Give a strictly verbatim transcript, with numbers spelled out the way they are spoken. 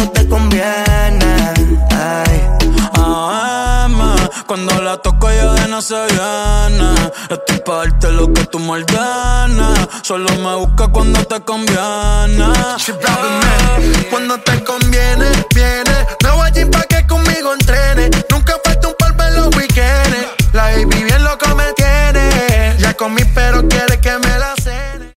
cuando te conviene. Ay. A M, cuando la toco ella de no se viene. Estoy pa' darte lo que tú me ordenes. Solo me busca cuando te conviene. Ay. Cuando te conviene, viene. Me voy allí pa' que conmigo entrene. Nunca falta un polvo en los weekends. La baby bien loco me tiene. Ya con mi pe